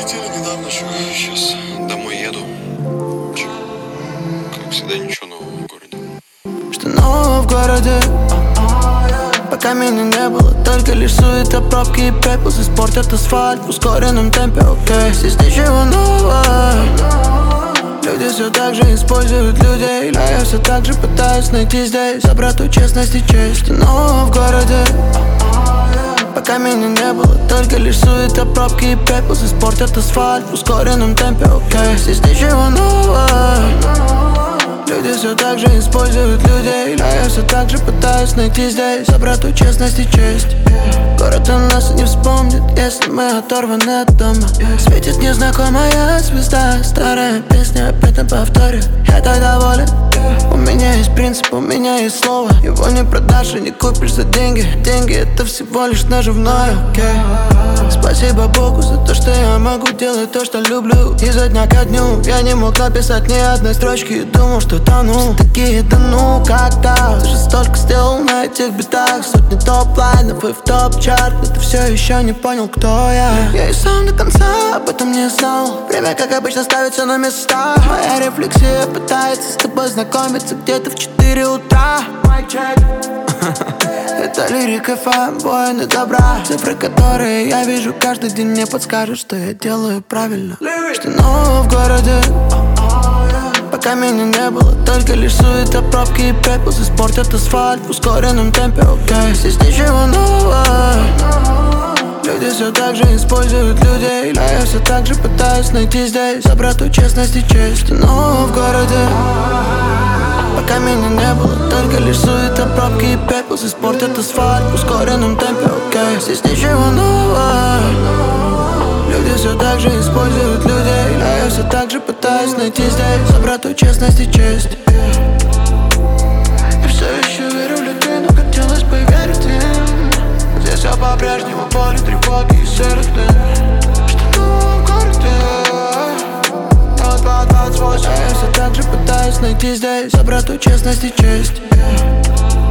Прилетели недавно, сейчас домой еду. Чё, как всегда, ничего нового в городе. Что нового в городе? Пока меня не было, только лишь суета, пробки и пепел испортят асфальт в ускоренном темпе, окей. Здесь ничего нового. Люди все так же используют людей, а я все так же пытаюсь найти здесь обратную честность и честь. Что нового в городе? Пока меня не было, только лишь суета, пробки и пепел испортят асфальт в ускоренном темпе, окей. Здесь ничего нового. Люди все так же используют людей, а я все так же пытаюсь найти здесь обратную честность и честь. Город о нас не вспомнит, если мы оторваны от дома. Светит незнакомая звезда, старая песня опять на повторе. Я так доволен. У меня есть принцип, у меня есть слово. Его не продашь и не купишь за деньги. Деньги это всего лишь наживное, окей. Спасибо Богу за то, что я могу делать то, что люблю. Изо дня ко дню я не мог написать ни одной строчки и думал, что тону. Такие, да ну, как-то ты же столько сделал на этих битах. Сотни топ-лайнов и в топ-чарт, но ты все еще не понял, кто я. Я и сам до конца об этом не знал. Время, как обычно, ставит все на места. Моя рефлексия пытается с тобой знакомиться где-то в 4 утра. Это лирика фанбоя добра. Цифры, которые я вижу каждый день, мне подскажут, что я делаю правильно. Что нового в городе? Пока меня не было, только лишь суета, пробки и пепел испортят асфальт в ускоренном темпе, окей. Здесь ничего нового. Люди все так же используют людей, а я все так же пытаюсь найти здесь обратную честность и честь. Что нового в городе? Пока меня не было, только лишь суета, пробки и пепел испортят асфальт в ускоренном темпе, окей. Здесь ничего нового. Люди все так же используют людей, а я все так же пытаюсь найти здесь обратную честность и честь. Я все еще верю в людей, но хотелось бы верить им. Здесь все по-прежнему, боли, тревоги и серый дым. Что нового в городе? 22-28. А я все так же пытаюсь найти здесь обратную честность и честь.